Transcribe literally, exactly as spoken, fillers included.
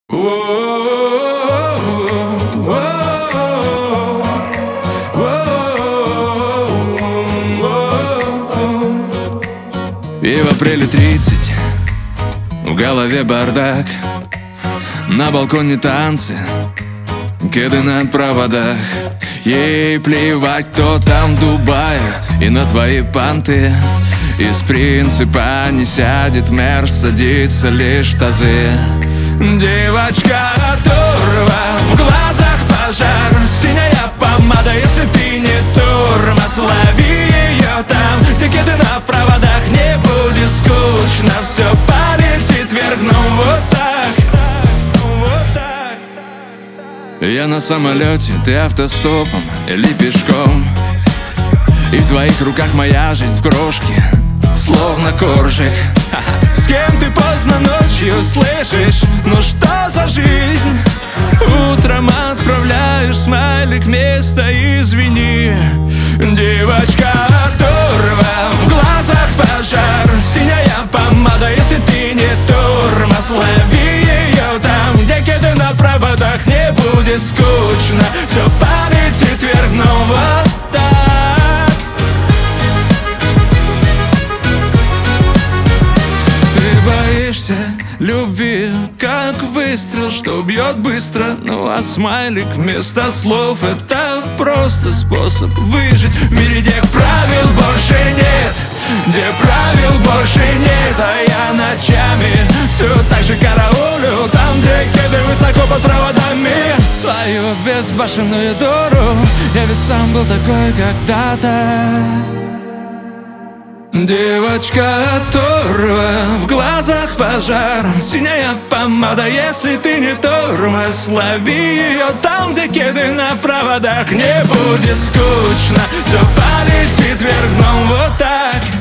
И в апреле тридцать, в голове бардак, на балконе танцы, кеды на проводах. Ей плевать, кто там в Дубае, и на твои панты. Из принципа не сядет мэр, садится лишь в тазы. Девочка оторва, в глазах пожар, синяя помада, если ты не тормоз, лови ее там, где кеды на проводах. Не будет скучно, все полетит вверх, ну вот так, вот так. Я на самолете, ты автостопом или пешком, и в твоих руках моя жизнь в крошке, словно коржик. С кем ты поздно ночью слышишь? Ну что за жизнь? Утром отправляешь смайлик вместо извини. Девочка оторва, в глазах пожар, синяя помада, если ты не тормоз, лови ее там, где кеды на проводах. Не будет скучно, все полетит вверх, но вот так. Боишься любви, как выстрел, что бьет быстро. Ну а смайлик вместо слов — это просто способ выжить в мире, где правил больше нет, где правил больше нет. А я ночами все так же караулю там, где кеды высоко под проводами. Свою безбашенную дуру, я ведь сам был такой когда-то. Девочка оторва, в глазах пожар, синяя помада, если ты не тормоз, лови ее там, где кеды на проводах. Не будет скучно, все полетит вверх, но вот так.